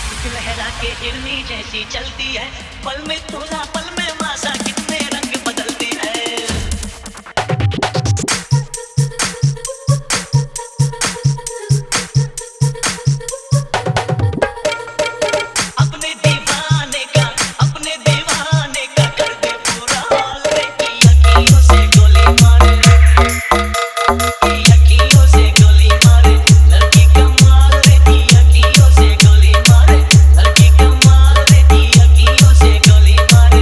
कुछ लहरा के हिरनी जैसी चलती है, पल में तोला पल में मासा कितने रंग बदलती है। अपने दीवाने का कर दे पूरा हाल रे, की अखियों से गोली मारे, की अखियों से गोली मारे, लड़की कमाल रे, की अखियों से गोली मारे, लड़की कमाल रे, की अखियों से गोली मारे।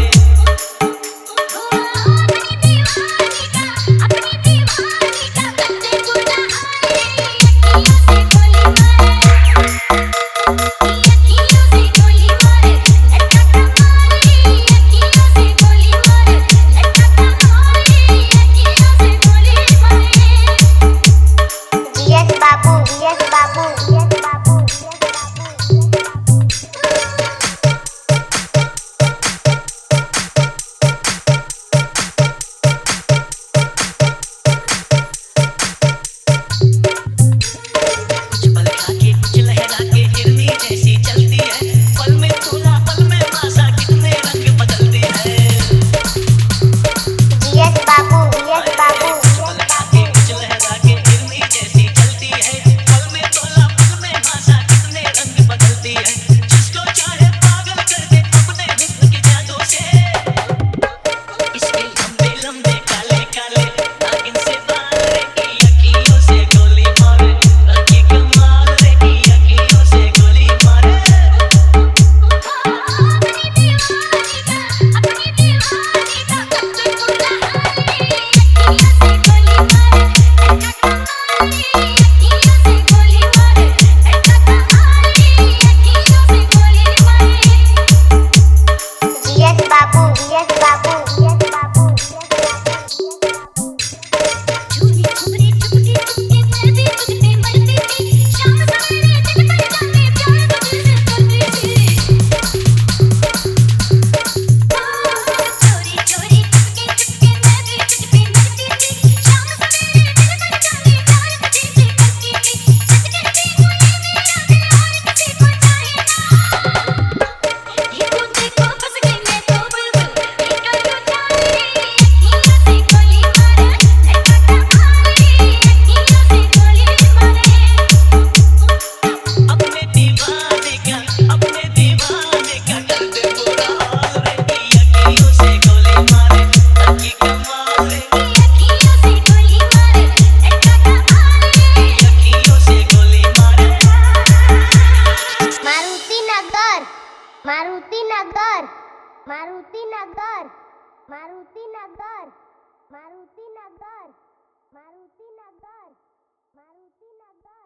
मारुति नगर मारुति नगर मारुति नगर मारुति नगर मारुति नगर मारुति नगर।